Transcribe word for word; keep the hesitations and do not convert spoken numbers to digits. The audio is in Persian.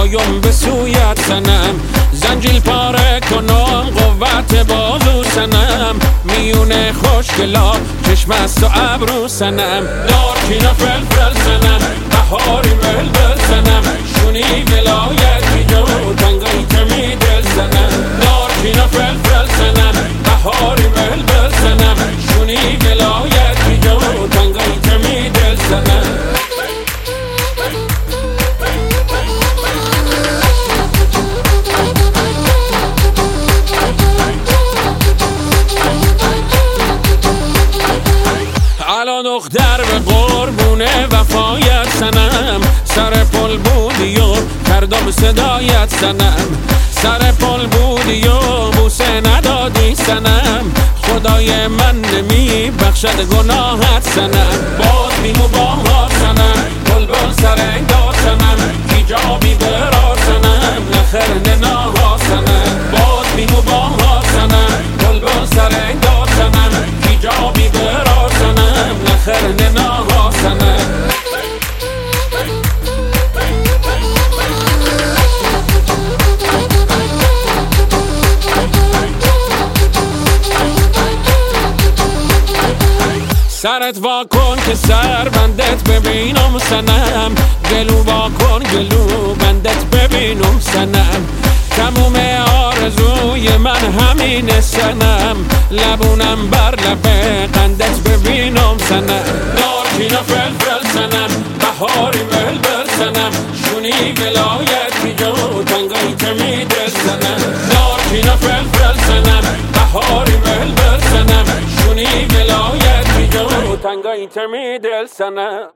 بیایم به سویت سنم، زنجیل پاره کنم قوت بازو سنم، میونه خوشگلا چشم است و ابرو سنم، نارکینا فلفل سنم، بهاری بلبل سنم، شونی ولایت بیجا تنگایی کمی دل سنم، نارکینا فلفل سنم، بهاری بلبل سنم، شونی ولایت بیجا تنگایی کمی دل سنم. الان دختر به قربونه وفایت سنم، سر پل بودی و کردم صدایت سنم، سر پل بودی و بوسه ندادی سنم، خدای من نمی بخشد گناهت سنم، باز بیمو باهات سنم، بلبل سر داد سنم، ایجابی برار سنم، نخر نناها سنم، باز بیمو باهات سنم، بلبل سر داد سنم، ایجابی برار سنم، نخر نناها سنم. سرت وا کن که سر بندت ببینم سنم، گلو وا کن گلو بندت ببینم سنم، تموم آرزوی من همین سنم، لبونم بر لب قندت ببینم سنم، نارکینا فلفل سنم، بهاری بلبل سنم، شونی ولایت بیجا تنگایی کمی دل سنم، نارکینا فلفل سنم، بهاری بلبل سنم، شونی ولایت بیجا تنگایی کمی دل سنم.